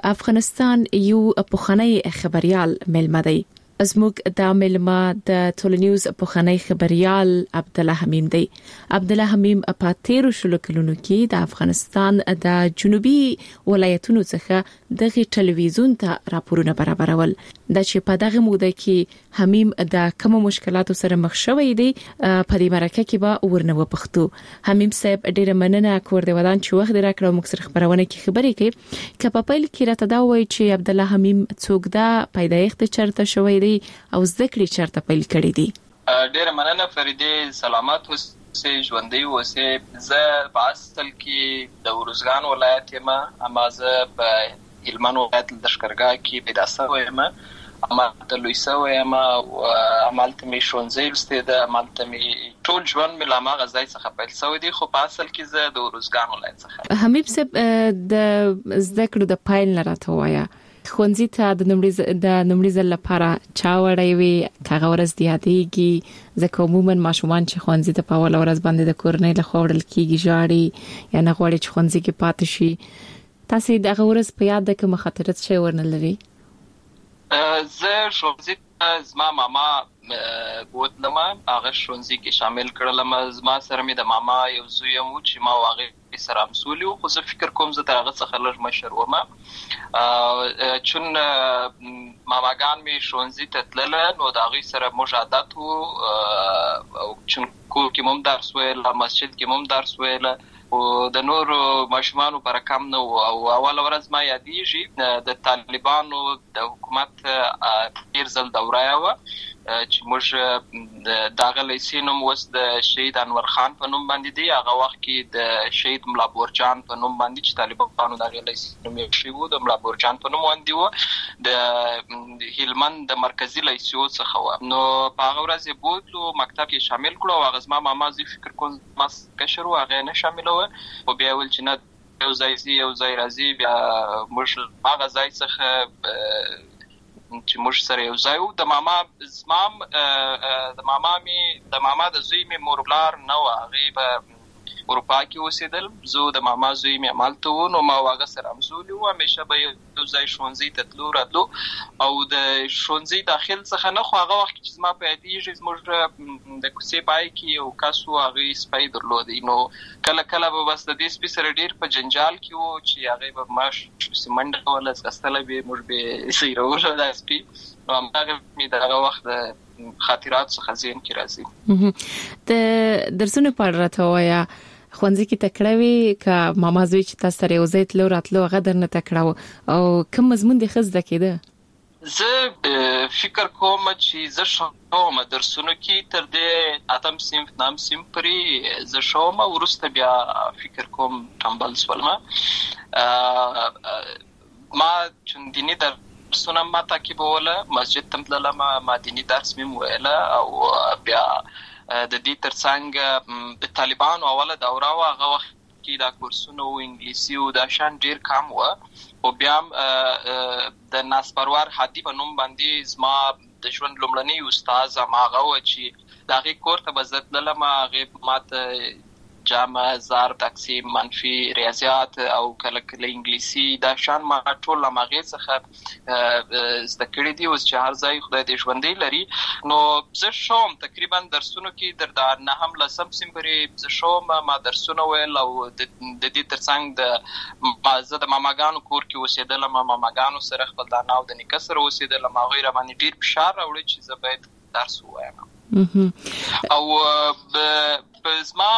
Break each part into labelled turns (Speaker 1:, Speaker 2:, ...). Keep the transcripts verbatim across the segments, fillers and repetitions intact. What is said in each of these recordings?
Speaker 1: افغانستان یو پخوانی خبريال ملمه دی. زموږ د ملما د ټولنیوز پخوانی خبريال عبد الله حمیم دی. عبد الله حمیم په تیرو شلو کلونو کې د افغانستان د جنوبي ولایتونو څخه دغه ټلویزیون ته راپورونه برابرول. د چې په دغه موده کې حمیم د کوم مشکلاتو سره مخ شوی دی په دې مرکه کې به ورنه وپختو. حمیم صاحب ډیره مننه کور دی ودان چې وخت راکړو موږ سره خبرونه کې خبرې کوي. که په پیل کې راته دا وایي چې عبد الله حمیم څوک دا پیدایښت چرته شوی دی او زده کړې چرته پیل کړې دي؟
Speaker 2: ډیره مننه فریدې، سلامات اوسئ، ژوندۍ اوسئ. زه په اصل کې د ورزګان ولایت یم، اما زه په هلمند ولایت د لښکرګاه کې پیدا شوی یم، اما د لوی شوی یم او همالته مې ښوونځی لوستی ده، همالته مې ټول ژوند مې له هماغه ځای څخه پیل شوی دی، خو په اصل کې زه د ورزګان ولایت څخه.
Speaker 1: حمیم صاحب د زده کړو د پیل نه راته وایه، ښوونځي ته د نومړي د نومړي ځل لپاره چا وړی وي؟ هغه ورځ د یادېږي؟ ځکه عموما ماشومان چې ښوونځي ته په اوله ورځ باندې د کورنۍ لخوا وړل کېږي ژاړي یا نه غواړي چې ښوونځي کې پاتې شي. تاسو دغه ورځ په یاد ده کوم خاطره څه ورنه لري؟
Speaker 2: زه ښوونځي ته زما ماما بوتلم، هغه ښوونځي کې شامل کړلم. زما سره مې د ماما یو زوی هم و چې ما او هغې سره همسولي وو، خو زه فکر کوم زه تر هغه څخه لږ مشر وم. چون ماماګان مې ښوونځي ته تلله نو د هغوی سره موږ عادت وو، چون کور کې مو هم درس ویله، مسجد کې مو هم درس ویله، او د نورو ماشومانو پر کم نه و. او اوله ورځ ما یادېږي د طالبانو د حکومت تیر ځل دوره وه چې موږ د هغه لیسې نوم اوس د شهید انور خان په نوم باندې دی، هغه وخت کې د شهید ملا بورجان په نوم باندې چې طالبانو د هغې لیسې نوم یې کښی و، د ملا بورجان په نوم باندې و، د هلمند د مرکزي لیسو څخه وه. نو په هغه ورځ یې بوتلو، مکتب کې شامل کړو او هغه زما ماما زه فکر کوم زما کشر و، هغه یې نه شاملوه، خو بیا ویل چې نه یو ځای ځي یو ځای راځي. بیا موږ هغه ځای څخه چې موږ سره یو ځای وو. د ماما زمام د ماما مې د ماما د زوی مې مور پلار نه وه، هغې په اروپا کې اوسېدل، زه د ماما زوی مې همالته وو، نو ما او هغه سره همزولي وو، همیشه به یو ځای ښوونځي ته تلو راتلو. او د ښوونځي داخل څخه نه، خو هغه وخت چې زما په یادېږي زموږ د کوڅې پای کې یو کس و، هغې سپی درلودی، نو کله کله به بس د دې سپي سره ډېر په جنجال کې وو چې هغې به ماش منډه کوله، ځغستلی به یې، موږ به یې سیرولو دا سپي. نو همدغه مې د هغه وخت د خاطراتو څخه ذهن کې راځي.
Speaker 1: د درسونو په اړه راته ووایه، ښوونځي کې تکړه وي که ماما زوی چې تاسو سره یو ځای تلو راتلو هغه درنه تکړه و، او کوم مضمون دې ښه زده کېده؟
Speaker 2: زه فکر کوم چې زه ښه وم درسونو کې، تر دې اتم صنف نهم صنف پورې زه ښه وم، وروسته بیا فکر کوم ټمبل شولم. ما چون دیني درسونه ما تعقیبوله، مسجد ته تللم، ما دیني درس مې ویله، او بیا د دې ترڅنګ د طالبانو اوله دوره وه، هغه وخت کې دا کورسونه و انګلیسي و دا شان ډېر کم وه. او بیا هم د ناسپرور هادي په نوم باندې زما د ژوند لومړنی استاد هماغه و چې د هغې کور ته به زه تللم، هغې ما ته جمع، ضرب، تقسیم، منفي، ریاضیات او کله کله انګلیسي دا شان ما ټول له هغې څخه زده کړي دي. اوس چې هر ځای خدای دې ژوندی لري، نو زه ښه وم تقریبا درسونو کې، تر د نهم لسم صنف پورې زه ښه وم، ما درسونه ویل. او د دې ترڅنګ د زه د ماماګانو کور کې اوسېدلم، ماماګانو سره خپل د انا او د نیکه سره اوسېدلم، هغوی راباندې ډېر فشار راوړی چې زه باید درس ووایم. او زما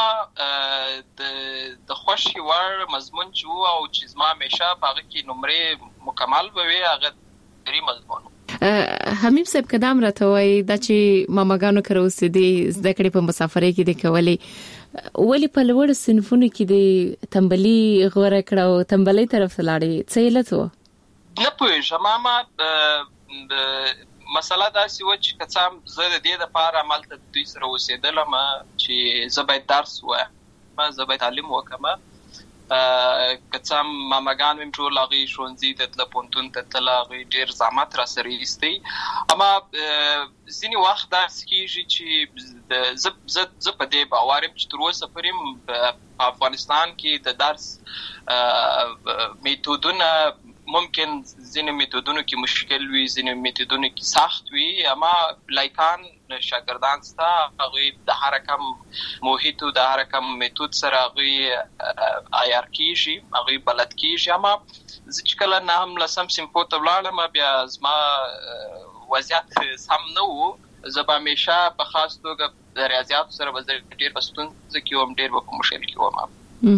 Speaker 2: د خوښې وړ مضمون چې و او چې زما همیشه په هغه کې نمرې مکمل به وي، هغه دري مضمون و.
Speaker 1: حمیم صاحب که دا هم راته وایي دا چې ماماګانو کره اوسېدې، زده کړې په مسافرۍ کې دې کولې، ولې په لوړو صنفونو کې دې تنبلي غوره کړه او تنبلۍ طرف ته لاړې؟ څه علت و؟
Speaker 2: نه پوهېږم، ماما مسله داسې وه چې که څه هم زه د دې دپاره همالته دوی سره اوسېدلم چې زه باید درس ووایم، زه باید تعلیم وکړم. که څه هم ماماګان مې ټول هغوی ښوونځي ته تله، پوهنتون ته تله، هغوی ډېر زحمت را سره ایستی، اما ځینې وخت داسې کېږي چې زه زه په دې باور یم چې تر اوسه پورې په افغانستان کې د درس میتودونه ممکن ځینې میتودونو کې مشکل وي، ځینې میتودونو کې سخت وي، اما لایکان شاګردان ستا هغوی د هر کم محیط او د هر کم میتود سره هغوی عیار کېږي، هغوی بلد کېږي. اما زه چې کله نهم لسم صنفو ته ولاړم بیا زما وضعیت سم نه و. زه به همیشه په خاص توګه د ریاضیاتو سره به زه ډېر په ستونزه کې وم، ډېر به په مشکل کې وم.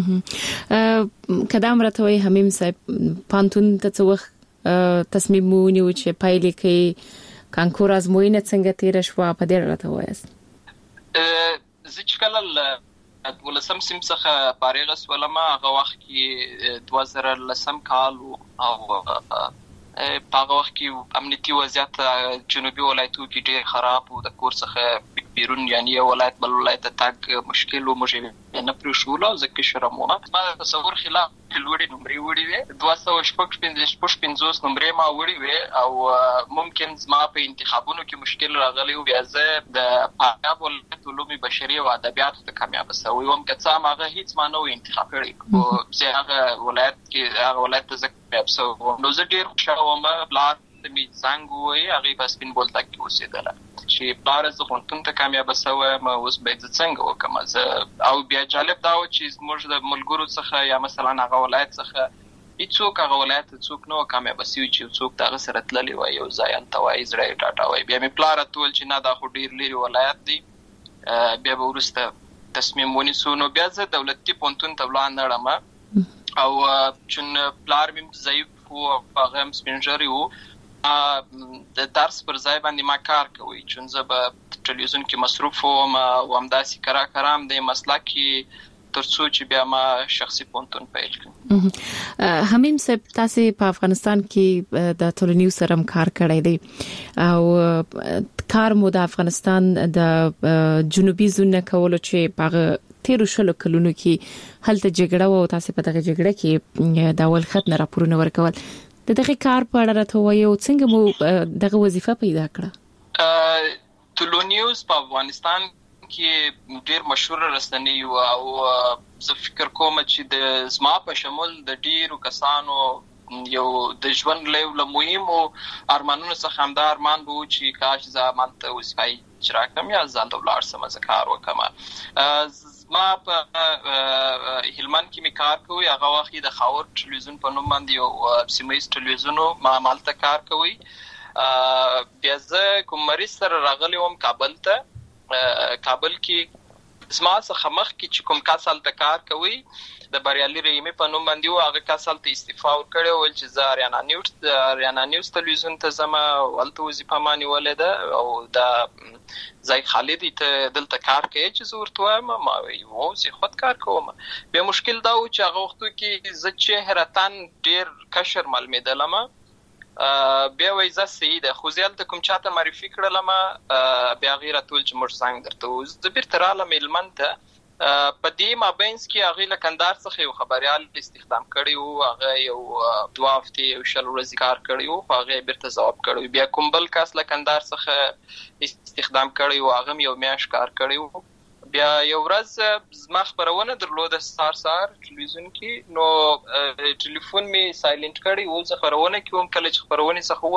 Speaker 1: کدام راته وایي حمیم صاحب پانتون ته څه وخت تصمیم ونیو چې پایلې کوي کانکور ازموینه څنګه تیره شوه په دې راته وایاست؟
Speaker 2: زه چې کله له دولسم صنف څخه فارغه شولم هغه وخت کې دوه زره لسم کال او په هغه وخت کې امنیتي وضعیت جنوبي ولایتونو کې ډېر خراب و. د کور څخه بیرون یعنی یو ولایت بل ولایت ته تګ مشکل و، موږ نه پرېښولو زه کشرم وم. ما د تصور خلاف لوړې نمرې وړې وې، دوه سوه شپږ پنځوس نمرې ما وړې وې او ممکن زما په انتخابونو کې مشکل راغلی و. بیا زه د فاریاب ولایت علوم بشري او ادبیاتو ته کامیابه شوی وم، که څه هم هغه هېڅ ما نه و انتخاب کړی، خو زه هغه ولایت کې هغه ولایت ته زه کامیاب شوی وم. نو زه ډېر خوشحاله وم. پلار مې زنګ ووایي، هغې په سپین بولدک کې اوسېدله چې پلاره زه پوهنتون ته کامیابه شوی یم، اوس باید زه څنګه وکړم. زه او بیا جالب دا و چې زموږ د ملګرو څخه یا مثلا هغه ولایت څخه هېڅوک هغه ولایت ته څوک نه و کامیابه شوي چې څوک د هغه سره تللی وای، یو ځای هلته وایي زړه یې ډاډه وایي. بیا مې پلار راته وویل چې نه دا خو ډېر لرې ولایت دی. بیا به وروسته تصمیم ونیسو. نو بیا زه دولتي پوهنتون ته ولاړم او چون پلار مې ضعیف و، هغه هم سپین ږیری و، د درس پر ځای باندې ما کار کوي، چون زه به ټلویزیون کې مصروف وم او همداسې کرا کرا هم د مسلک کې تر څو چې بیا ما شخصي پوهنتون پیل کړم.
Speaker 1: حمیم صاحب تاسې په افغانستان کې د ټولنیز سره کار کړی دی او کار مو د افغانستان د جنوبي زون کولو چې په تیرو شلو کلونو کې هلته جګړه و او تاسې په دغه جګړه کې د اول خط نه راپورونه ورکول. د دغه کار په اړه راته وایي او څنګه مو دغه وظیفه پیدا کړه؟
Speaker 2: ټولو نیوز په افغانستان کې ډېر مشهور رسنۍ و او زه فکر کوم چې د زما په شمول د ډېرو کسانو یو د ژوند له یو مهمو ارمانونو څخه همدا ارمان به و چې کاش زه همالته وظیفه اجرا کړم یا زه هلته ولاړ شم زه کار وکړم. ما په هلمند کې مې کار کوي، هغه وخت د خاور ټلویزیون په نوم باندې یو سیمه ییز ټلویزیون و، ما همالته کار کوي. بیا زه کوم مریض سره راغلی وم کابل ته. کابل کې زما څخه مخکې چې کوم کس هلته کار کوي د بریالي رحیمي په نوم باندې و، هغه کس هلته استعفا ورکړې وویل چې زه اریانا نیوز اریانا نیوز ټلویزیون ته ځم او هلته وظیفه ما نیولې ده او دا ځای خالد ته دلته کار کوي چې زه ورته وایم. ما وایي هو زه خود کار کوم. بیا مشکل دا و چې هغه وختو کې زه چهرتن ډېر کشر معلومېدلم. بیا وایي زه صحیح ده، خو زه هلته کوم چاته معرفي کړلم. بیا هغې راته وویل چې موږ زنګ درته ووهو. زه بیرته رالم هلمند ته. په دې مابینځ کې هغې له کندهار څخه یو خبریال استخدام کړی و، هغه یو دوه هفتې یو شل ورځې کار کړی و، خو هغې بیرته ځواب کړی و. بیا کوم بل کس له کندهار څخه استخدام کړی و، هغه هم یو میاشت کار کړی و. بیا یو ورځ زما خپرونه درلوده سهار سهار ټلویزیون کې، نو ټلیفون مې سایلنټ کړی و. زه خپرونه کې وم، کله چې خپرونې څخه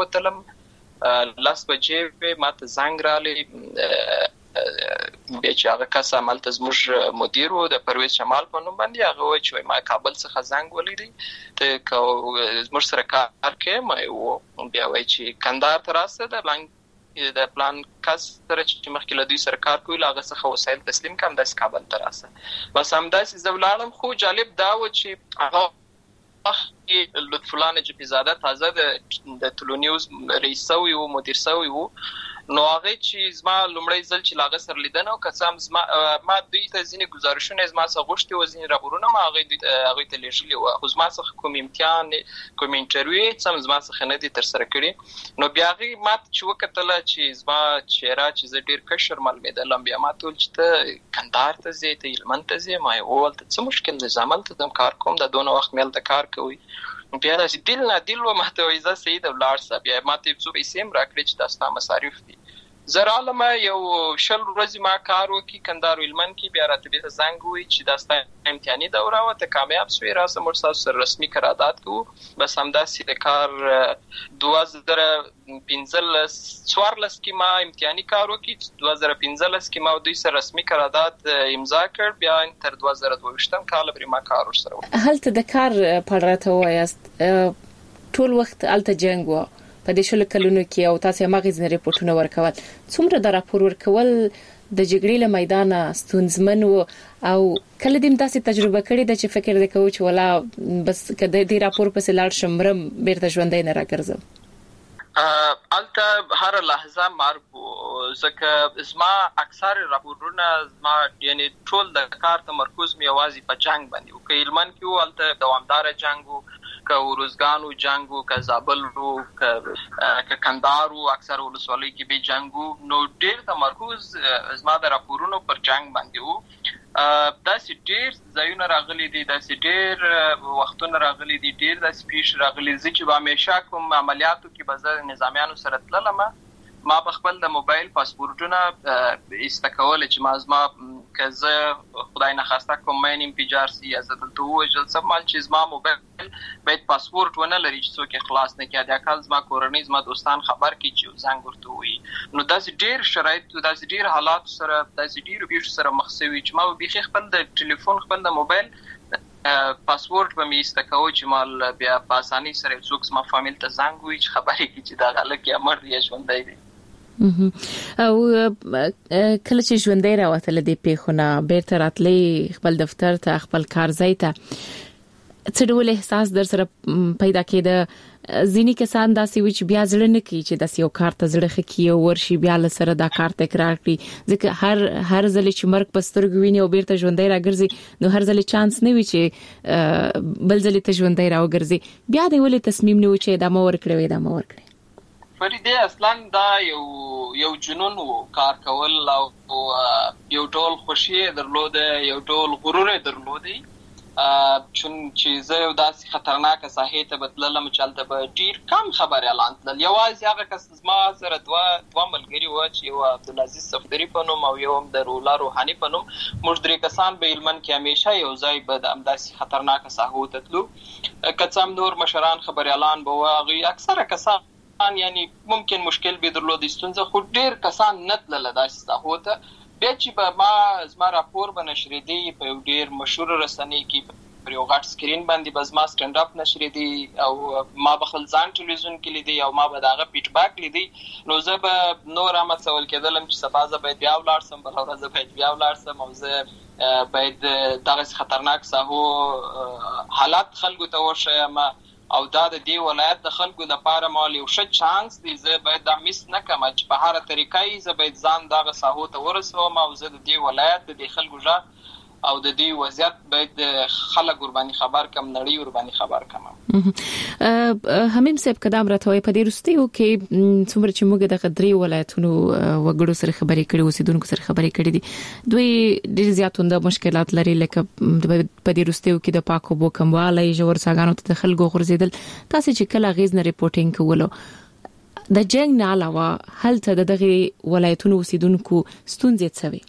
Speaker 2: ووتلم لس بجې وې، ما ته زنګ راغلی. بیا چې هغه کس همالته زموږ مدیر و د پرویز شمال په نوم باندې، هغه وایي چې ما کابل څخه زنګ ولیدی ته که زموږ سره کار کوې. ما و بیا وایي چې کندهار ته راسه، د پلان د پلان کس سره چې مخکې له دوی سره کار کوي له هغه څخه وسایل تسلیم کړم، داسې کابل ته راسه. بس همداسې زه ولاړم. خو جالب دا و چې هغه وخت کې لطف الله نجفي زاده تازه د ټولو نیوز رئیس شوی و، مدیر شوی و. نو هغه چې زما لومړی ځل چې له هغه سره لیدنه و، که څه هم زما ما دوی ته ځینې ګزارشونه زما څخه غوښتي وو، ځینې راپورونه ما هغوی ته لیږلي وو، خو زما څخه کوم امتحان کوم انټرویو هېڅ هم زما څخه نه دي ترسره کړي. نو بیا هغې ما ته چې وکتله چې زما چهره چې زه ډېر کشر معلومېدلم، بیا ما ته وویل چې ته کندهار ته ځې، ته هلمند ته ځې؟ ما یې وویل ته څه مشکل دی، زه همالته ځم کار کوم، دا دونه وخت مې هلته کار کوي. بیا داسې دل نه دل و، ما ته وایي ځه صحیح ده ولاړ شه. بیا ما ته یو څو پیسې هم راکړې چې دا ستا مصارف دي. زرالمه یو شل ورځې ما کار وکړي کندهار هلمند کې، بیا راته بیرته زنګ ووایي چې دا ستا امتحاني دوره وه، ته کامیاب سوې، راسه موږ ستاسو سره رسمي قرارداد کوو. بس همداسې د کار دوه زره پنځلس څوارلس کې ما امتحاني کار وکړي، دوه زره پنځلس کې ما دوی سره رسمي قرارداد امضا کړ، بیا تر دوه زره دوه ویشتم کال پورې ما کار ورسره وکړ.
Speaker 1: هلته د کار په اړه راته ووایاست، ټول وخت هلته جنګ و په دې شل کلونو کې، او تاسو هم هغه ځینې ریپورتونه ورکول. څومره د راپور ورکول د جګړې له میدانه ستونزمن و، او کله دې تاسو تجربه کړې ده چې فکر دې کوئ چې ولا بس کله دې راپور پسې لاړ شم مرم بیرته ژوندۍ نه راګرځم؟
Speaker 2: الته هر لحظه مرګ و، ځکه زما اکثر راپورونه زما یعنی ټول د کار تمرکز مې یوازې په جنگ باندې و. که هلمند کې و الته دوامدار جنگ و، که ورزګانو جنگ و، که زابل و، که کندهار و، اکثر ولسوالۍ کې به جنگ و، نو ډېر تمرکز زما د راپورونو پر جنگ باندې و. داسې ډېر ځایونه راغلي دي، داسې ډېر وختونه راغلي دي، ډېر داسې پیښ راغلي دي چې به همیشه کوم عملیاتو کې به زه نظامیانو سره تللم. ما په خپل د موبایل پاسپورټونه ایسته کول چې ما زما که زه خدای نخواسته کوم مین انفجار سي یا زه دلته ووژل سم، مال چې زما موبایل باید پاسپورټ ونه لري چې څوک یې خلاص نه کړي، د اکل زما کورنۍ زما دوستان خبر کړي چې زنګ ورته ووایي. نو داسې ډېر شرایط، داسې ډېر حالات سره، داسې ډېرو پیښو سره مخ شوي چې ما بیخي خپل د ټلیفون خپل د موبایل پاسپورټ به مې ایسته کوو چې مال بیا په اسانۍ سره څوک زما فامیل ته زنګ ووایي چې خبرې کړي چې دا هلک یا مړ دی یا ژوندی دی.
Speaker 1: او کله چې ژوندۍ راوتله دې پیښونه بیرته راتلې خپل دفتر ته، خپل کار ځای ته، څه ډول احساس در سره پیدا کېده؟ ځینې کسان داسې وي چې بیا زړه نه کوي چې داسې یو کار ته زړه ښه کړي او ورشي بیا له سره دا کار تکرار کړي، ځکه هر هر ځل چې مرګ په سترګو ویني او بیرته ژوندۍ راګرځي نو هر ځل چانس نه وي چې بل ځل ته ژوندۍ راوګرځي. بیا دې ولې تصمیم نیو چې ادامه ورکړي وي ادامه ورکړي؟
Speaker 2: فریده اصلا دا یو یو جنون و کار کول، او یو ډول خوشي درلوده، یو ډول غرور درلوده، چون چې زه یو داسې خطرناکه ساحې ته بدللم چې هلته به ډېر کم خبرې اعلان تلل. یوازې هغه کس زما سره دوه دوه ملګري وو چې یو عبدالعزیز صفدري په نوم او یو هم د رولا روحاني په نوم، موږ درې کسان به هلمند کې همیشه یو ځای به د همداسې خطرناکه ساحو ته تلو. که څه هم نور مشران خبرې اعلان به وو، هغوی اکثره کسان یعنی ممکن مشکل به درلود ستونزه، خو ډېر کسان نه تلله داسې ساحو ته. بیا چې به ما زما راپور به نشرېدی په یو ډېر مشهور رسنۍ کې، پر یو غټ سکرین باندې به زما سټنډ اپ نشرېدی او ما به خپل ځان ټلویزیون کې لیدی او ما به د هغه فیډباک لیدی، نو زه به نور هم هڅول کېدلم چې سبا زه باید بیا ولاړ سم، بله ورځ باید بیا ولاړ سم، او زه باید دغسې خطرناک ساحو حالات خلکو ته وښیم، او دا د دې ولایت د خلکو لپاره مال یو ښه چانس دی. زه باید دا میس نه کړم چې په هره طریقه زه باید ځان دغه ساحو ته ورسوم، او زه د دې ولایت د دې خلکو غږ او د دې وضعیت باید خلک ورباندې خبر کم، نړۍ ورباندې خبر کم.
Speaker 1: حمیم صاحب قدم راته په دې وروستیو کې څومره چې موږ د درې ولایتونو وګړو سره خبرې کړې، اوسیدونکو سره خبرې کړې دي، دوی ډېر زیاتونده مشکلات لري، لکه په دې وروستیو کې د پاکو اوبو کموالی، ژور څاګانو ته د خلکو غورځېدل. تاسو چې کله اغېز نه ریپورټینګ کولو د جنګ نه علاوه هلته د دغه ولایتونو اوسیدونکو ستونزې څه وي؟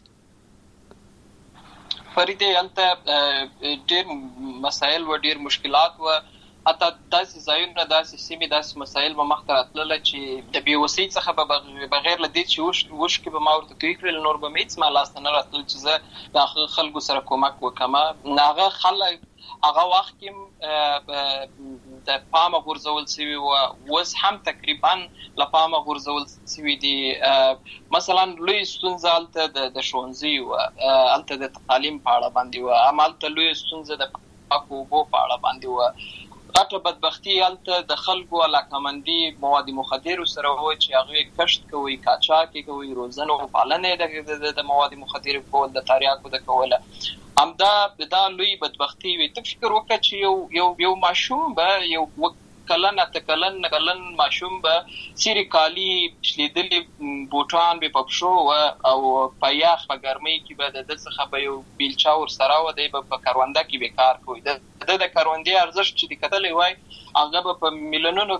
Speaker 2: فریده هلته ډېر مسایل و، ډېر مشکلات و، حتی داسې ځایونه، داسې سیمې، داسې مسایل به مخته راتلله چې د بېوسۍ څخه به بغیر له دې چې اوښکې به ما ورته توی کړل، نور به مې هېڅ ما لاسته نه راتلل چې زه د خلکو سره کومک وکړم. هغه خلک هغه وخت کې د پامه غورځول شوي وو، اوس هم تقریبا له پامه غورځول شوي دي. مثلا لوی ستونزه هلته د ښوونځیو وه، هلته د تعلیم په اړه باندې وه، همالته لویه ستونزه د پاکو اوبو په اړه باندې وه. غټه بدبختي هلته د خلکو علاقمندي مواد مخدرو سره و چې هغوی کښت کوي، قاچاق یې کوي، روزنه او پالنه د مواد مخدرو کول، د تریاکو د کوله، همدا دا لوی بدبختي وي. ته فکر وکړه چې یو یو یو ماشوم به یو کلن اته کلن کلن ماشوم به سیری کالی شلیدلې بوټان به په پښو و، او په یخ په ګرمۍ کې به د ده څخه به یو بیلچه ورسره و، دی به په کرونده کې به کار کوي. د د کروندې ارزښت چې د کتلې وای هغه په میلیونونو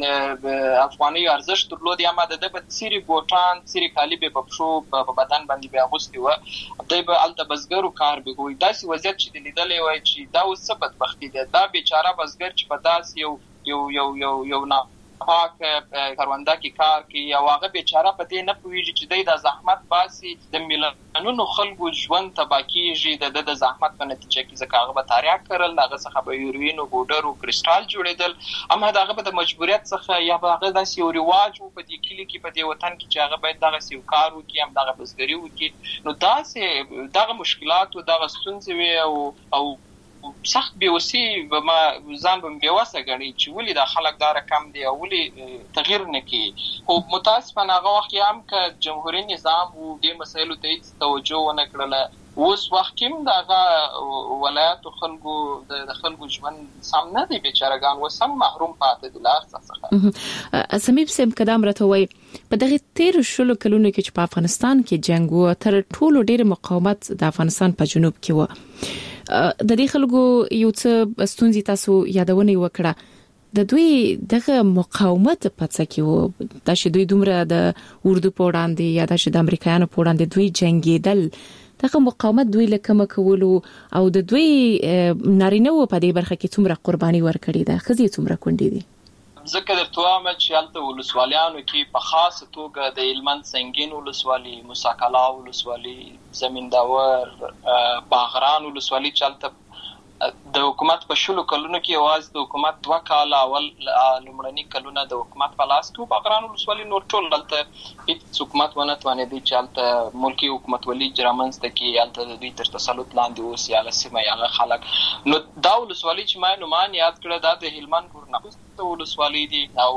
Speaker 2: افغاني ارزښت درلود، یا ما د په سری بوټان سری کالی به په شو په بدن باندې به اغوستي و، دای به الته بزګرو کار به وي. داسې وضعیت چې د لیدلې وای چې دا اوس څه بدبختي ده، دا بیچاره بزګر چې په داس یو یو یو یو یو نه پاک کرونده کې کار کوي او هغه بیچاره په دې نه پوهیږي چې دی د زحمت باسي د میلیونونو خلکو ژوند تباه کیږي د د زحمت په نتیجه کې، ځکه هغه به تریاک کړل، هغه څخه به یوروین او بوډر او کریسټال جوړېدل، اما هغه به د مجبوریت څخه یا به هغه داسې یو رواج و په دې کلي کې په دې وطن کې چې هغه باید دغه یو کار وکړي، هم دغه بزګري وکړي. نو داسې دغه مشکلات او دغه ستونزې وي او او سخت بیوسی به ما ځان به بیوسه غني چې ولې د خلک دا رقم دی او ولې تغییر نه کوي. خو متاسفانه هغه وخت هم ک جمهوریت نظام وو د مسایلو ته توجه ونه کړله. اوس وخت کې د ولایت خلکو د خلکو ژوند سم نه دی، بیچارهګان وسم محروم پاتې دي لار څخه.
Speaker 1: سمیب سیم کدام راته وای په دغه تیر شلو کلونو کې چې په افغانستان کې جنگ و، تر ټولو ډېر مقاومت د افغانستان په جنوب کې و. د دې خلکو یو څه ستونزې تاسو یادونه وکړه، د دوی دغه مقاومت په څه کې و، د شه دوی دومره د اردو په وړاندې یا د شه د امریکایانو په وړاندې دوی جنگیدل، دغه مقاومت دوی لکه کولو او د دوی نارینه و په دې برخه کې څومره قرباني ورکړي ده، خزي څومره کونډې دي.
Speaker 2: ځکه درته وایم چې هلته ولسوالیانو کې په خاصه توګه د هلمند سنگین ولسوالي، موسی کلا ولسوالي، زمینداور، باغران ولسوالي چې هلته د حکومت په شلو کلونو کې یوازې د حکومت دوه کاله اول لومړني کلونه د حکومت په لاس کې، باغران ولسوالي نور ټول هلته هېڅ حکومت ونه توانېدی چې هلته ملکي حکومتولي رامنځته کړي، هلته د دوی تر تسلط لاندې اوس یا هغه سیمه یا هغه خلک. نو دا ولسوالي چې ما نومان یاد کړه دا د هلمند ګورنوس ولسوالي دي او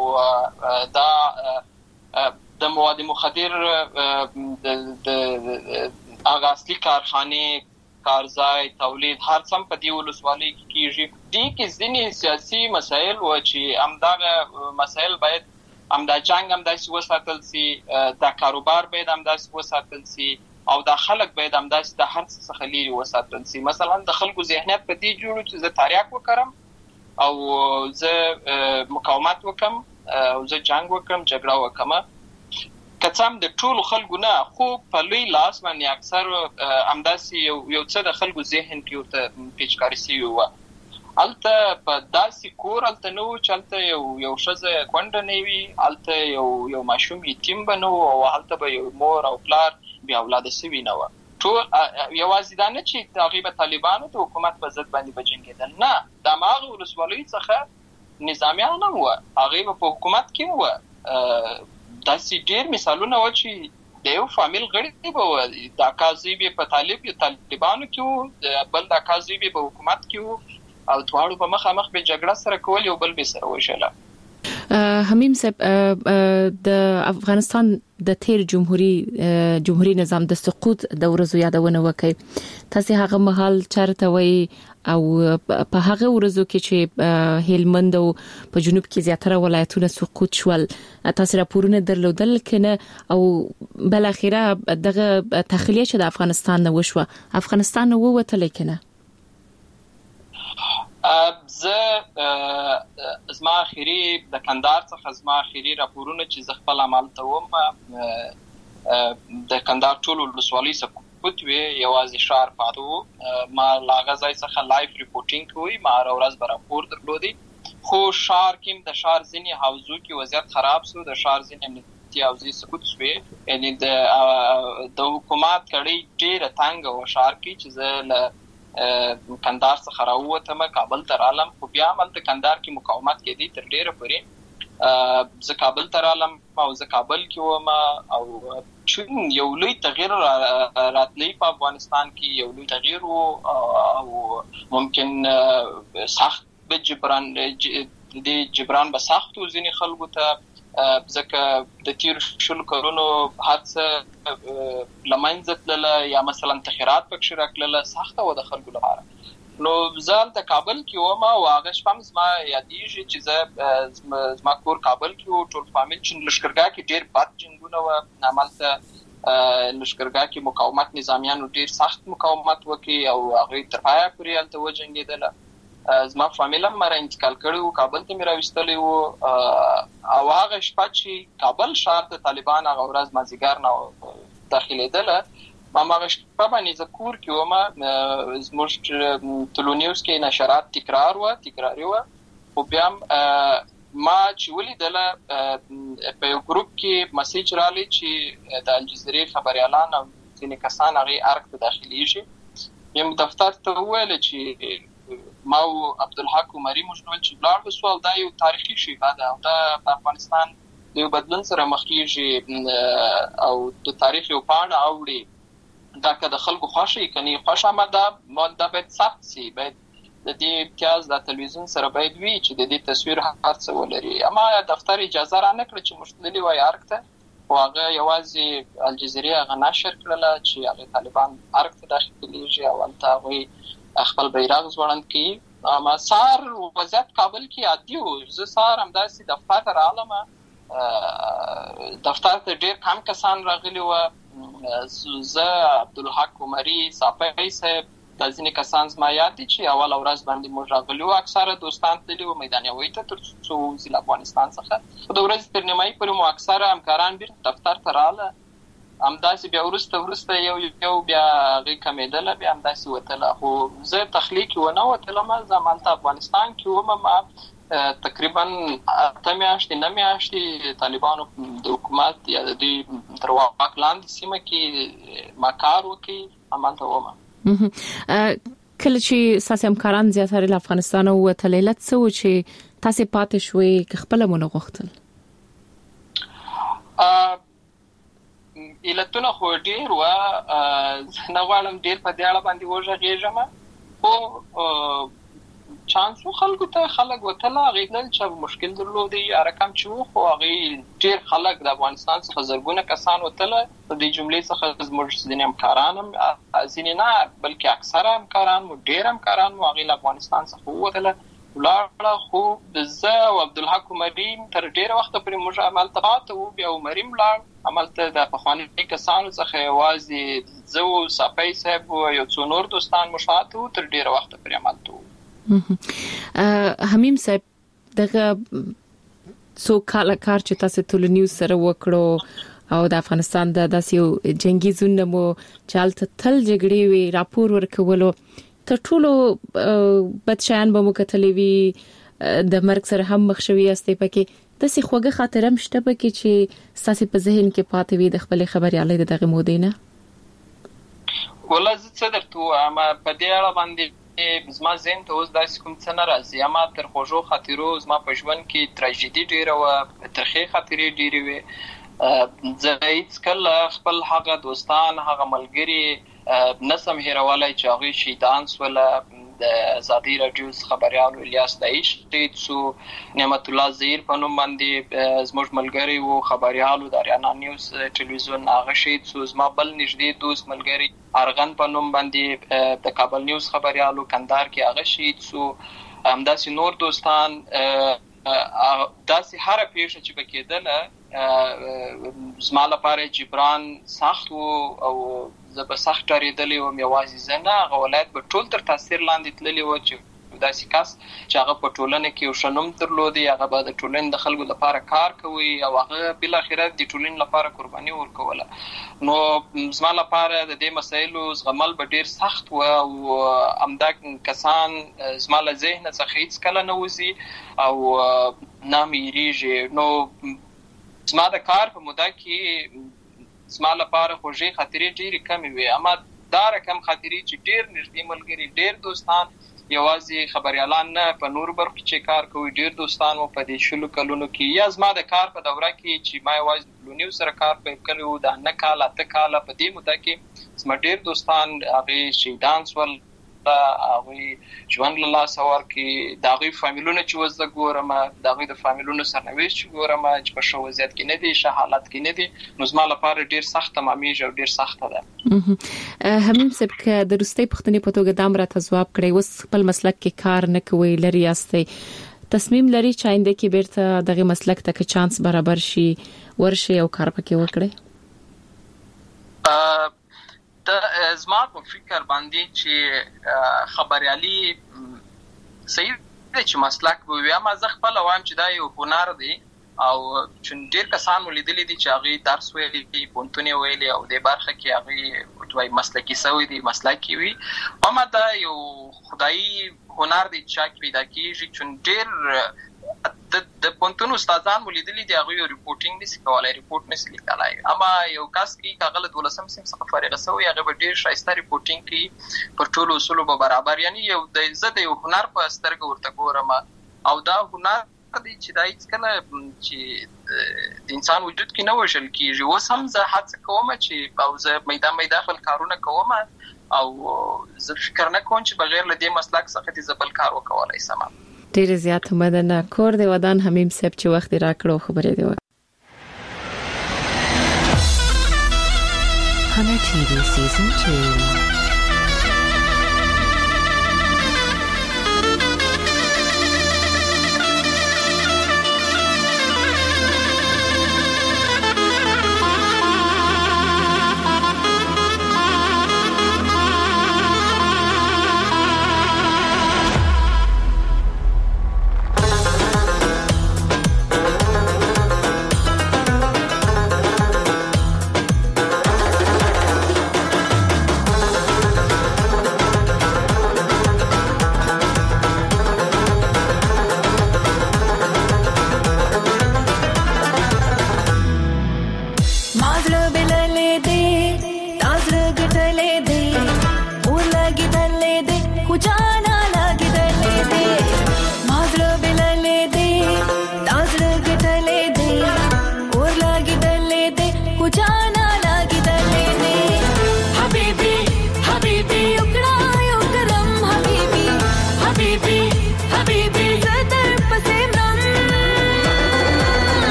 Speaker 2: دا د مواد مخدر د هغه اصلي کارخانه کارځای تولید هر څم په دې ولسوالۍ کې کیږي. دې کې ځینې سیاسي مسایل و چې همدغه مسایل باید همدا جنگ هم داسې وساتل سي، دا کاروبار باید هم داسې وساتل سي او دا خلک باید هم داسې د هر څه څخه لرې وساتل سي. مثلا د خلکو ذهنیت په دې جوړ چې زه تریاک وکړم او زه مقاومت وکم او زه جنگ وکم، جګړه وکم، کڅام د ټولو خلکو نه، خو په لوی لاس باندې اکثر همداسې یو یو څه د خلکو ذهن کې ورته پیچکاري سوي وه. هلته په داسې کور هلته نه و چې هلته یو یو ښځه کونډه نه وي، هلته یو یو ماشوم یتیم به نه و او هلته به یو مور او پلار بې اولاده سوي نه وه. ټول یوازې دا نه چې هغوی به طالبانو د حکومت په ضد باندې به جنګېدل، نه، د هماغه ولسوالیو څخه نظامیان هم وه، هغوی به په حکومت کې وه. داسې ډېر مثالونه و چې د یو فامیل غړي به وه، د اکا زوی به په طالب طالبانو کې و، بل د اکا زوی به په حکومت کې و او دواړو به مخامخ به جګړه سره کول، یو بل به سره وژله.
Speaker 1: حمیم صاحب، د افغانستان د تیر جمهوریت جمهوریت نظام د سقوط د ورځو یادونه وکړي، تاسو هغه مهال چارته وای او په هغه ورځو کې چې هلمند او په جنوب کې زیاتره ولایتونه سقوط شول، تاسو راپورونه درلودل کنه او بل اخیره دغه تخلیه چې د افغانستان نه وشوه، افغانستان نو وته لیکنه
Speaker 2: زه زما اخیری د کندهار څخه زما اخیری راپورونه چې زه خپل عمل ته وم د کندهار ټول ولسوالۍ سقوط وی، یوازې ښار پاتې و. ما لاغه ځای څخه لایف ریپورټینګ کوي، ما هره ورځ به راپور درلودی، خو ښار کې د ښار ځینې حوزو کې وضعیت خراب شو، د ښار ځینې امنیتي حوزې سقوط شوې، یعنی د د حکومت کړۍ ډېره تنګه وه ښار کې چې زه له کندهار څخه راووتم، کابل ته رالم، خو بیا هم هلته کندهار کې مقاومت کېدی تر ډېره پورې. زه کابل ته رالم او زه کابل کې وم او چون یو لوی تغییر راتلی په افغانستان کې، یو لوی تغییر و او ممکن سخت به جبران د جبران به سخت و ځینې خلکو ته، ځکه د تیر شلو کلونو هر څه له منځه تلله یا مثلا تغیرات پکښې راکړله، سخته وه د خلکو لپاره. نو زه هلته کابل کې وم او هغه شپه هم زما یادېږي چې زه زما کور کابل کې و، ټول فامیل چې لښکرګاه کې ډېر بد جنګونه وه، همالته لښکرګاه کې مقاومت نظامیانو ډېر سخت مقاومت وکړي او هغوی تر پایه پورې هلته وجنګېدله. زما فامیل هم مره انتقال کړو کابل ته مې راوستلی وو او هغه شپه چې کابل ښار ته طالبان هغه ورځ مازیګر نه داخلېدله ما هغه شپه باندې زه کور کې وم زموږ ټلونیوز کې نشرات تکرار وه تکراري وه خو بیا ما چې ولیدله په یو ګروپ کې مسیج رالی چې د الجزیرې خبریالان او ځینې کسان هغې ارګ ته داخلېږي یم دفتر ته وویل چې ما او عبدالحق عمري موږ ویل چې ولاړ شو او دا یو تاریخي شیبه ده او دا په افغانستان د یو بدلون سره مخ کېږي او د تاریخ یو پاڼه اوړي دا که د خلکو خوښ وي که نه یې خوښ اما دا باید ثبت سي باید د دې امتیاز د تلویزیون سره باید وي چې د دې تصویر هر څه ولري اما دفتر اجازه را نه کړه چې موږ تللي وای ارګ ته خو هغه یوازې الجزیرې هغه نشر کړله چې هغې طالبان ارګ ته داخلېږي او هلته هغوی خپل بیرغ ځوړند کړي اما سهار وضعیت کابل کې عادي و زه سهار همداسې دفتر ته راغلم دفتر ته ډېر کم کسان راغلي وه زه عبدالحق عمري صافی صاحب دا ځینې کسان زما یاد دي چې اوله ورځ باندې موږ راغلي وو اکثره دوستان تللي وو میدان یوې ته تر څو ووځي له افغانستان څخه خو د ورځې تر نیمایي پورې مو اکثره همکاران بېرته دفتر ته راغله همداسې بیا وروسته وروسته یو یو بیا هغې کمېدله بیا همداسې وتله خو زه تخلیق کې ونه وتلم زه همالته افغانستان کې وم ما تقریبا اته میاشتې نه میاشتې طالبانو د حکومت یا د دوی تر واک لاندې سیمه کې ما کار وکړي همالته وم
Speaker 1: کله چې ستاسو همکاران زیاتره له افغانستان ووتل علت څه و چې تاسو پاتې شوئ که خپله مو نه غوښتل
Speaker 2: علتونه خو ډېر وه نه غواړم ډېر په دې اړه باندې وغږېږم خو چانس و خلکو ته خلک وتله هغې تلل چې مشکل درلودی یا رقم چې و خو هغې ډېر خلک د افغانستان څخه زرګونه کسان وتله د دې جملې څخه زموږ ځینې همکاران هم ځینې نه بلکې اکثره همکاران مو ډېر همکاران مو هغې له افغانستان څخه ووتله ولاړه خو زه او عبدالحق عمري تر ډېره وخته پورې موږ همالته پاته وو بیا عمري هم ولاړ همالته د پخواني کسانو څخه یوازې زه و صافی صاحب و یو څو نور دوستان موږ پاته وو تر ډېره وخته پورې همالته وو
Speaker 1: حمیم صاحب دغه څو کاله کار چې تاسو ټولنیوز سره وکړو او د افغانستان د داسې یو جنگي زون مو چالت تل جګړې وی راپور ورکولو تر ټولو بد شیان به مو کتلې وي د مرګ سره هم مخ شوي استې پکې د سې خوږه خاطره مشته پکې چې تاسو په ذهن کې پاتې وي د خپل خبريالۍ دغه مودې نه
Speaker 2: ولا زه څه درته اما په دې اړه باندې زما ذهن ته اوس داسې کوم څه نه راځي اما تر خوږو خاطرو زما په ژوند کې تراژیدي ډېره وه ترخې خاطرې ډېرې وې زه هېڅکله خپل هغه دوستان هغه ملګري نه سم هېرولی چې هغوی شهیدان سوله د ازادي راډیو خبریال الیاس داعش شهید سو نعمت الله زهیر په نوم باندې زموږ ملګری وو خبریالو د اریانا نیوز ټلویزیون هغه شهید سو زما بل نږدې دوست ملګری ارغن په نوم باندې د کابل نیوز خبریالو کندهار کې هغه شهید سو همداسې نور دوستان داسې هره پیښه چې به کېدله زما لپاره جبران سخت و او زه به سخت ډارېدلی وم یوازې زه نه هغه ولایت به ټول تر تاثیر لاندې تللی و چې داسې کس چې هغه په ټولنه کې یو ښه نوم درلودی هغه به د ټولنې د خلکو لپاره کار کوي او هغه بالاخره د ټولنې لپاره قرباني ورکوله نو زما لپاره د دې مسایلو زغمل به ډېر سخت و او همدا کسان زما له ذهنه څخه هېڅکله نه وځي او نه مې هېرېږي نو زما د کار په موده کې زما لپاره خوږې خاطرې ډېرې کمې وې اما دا رقم خاطرې چې ډېر نږدې ملګري ډېر دوستان یوازې خبریالان نه په نورو برخو کې چې کار کوي ډېر دوستان مو په دې شلو کلونو کې یا زما د کار په دوره کې چې ما یوازې د ټلونیوز سره کار پیل کړی و د نه کاله اته کاله په دې موده کې زما ډېر دوستان هغې شهیدان سول هغوی ژوند له لاسه ورکړي د هغوی فامیلونه چې اوس زه ګورم د هغوی د فامیلونو سرنوشت چې ګورم چې په ښه وضعیت کې نه دي ښه حالت کې نه دي نو زما لپاره ډېر سخت تمامېږي او ډېر سخته
Speaker 1: ده حمیم صاحب که د وروستۍ پوښتنې په توګه دا هم راته ځواب کړئ اوس خپل مسلک کې کار نه کوئ لرې یاستئ تصمیم لري چې آینده کې بیرته دغه مسلک ته که چانس برابر شي ورشي او کار پکې وکړئ
Speaker 2: د زما په فکر باندې چې خبریالي صحیح دی چې مسلک به وي. اما زه خپله وایم چې دا یو هنر دی او چې ډېر کسان مو لیدلي دي چې هغوی درس ویلي دي، پوهنتون یې ویلي او دې برخه کې هغوی وایي مسلکي سوي دي، مسلکي وي. اما دا یو خدایي هنر دی چې چا کې پیدا کېږي چې ډېر د پوهنتون استادان مو لیدلي دي، هغوی ریپورټینګ نشي کولی، ریپورټ نشي لیکلی. اما یو کس کې که هغه له دولسم صنف څخه فارغه سوی، هغه به ډېر ښایسته ریپورټینګ کوي، پر ټولو اصولو به برابر. یعنې یو د زه د یو هنر په سترګه ورته ګورم او دا هنر دی چې دا هېڅکله چې د انسان وجود کې نه وژل کېږي. اوس هم زه هڅه کوم چې او زه میدا میدا خپل کارونه کوم او زه فکر نه کوم چې بغیر له دې مسلک څخه دې زه بل کار وکولی سم.
Speaker 1: ډېره زیاته مننه. کور دې ودان حمیم صاحب چې وخت یې راکړو خبرې دې وکړې.
Speaker 3: Hunter ټي وي Season two.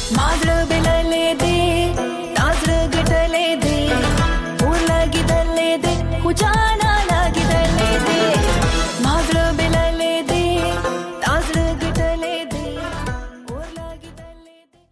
Speaker 4: مازل بلا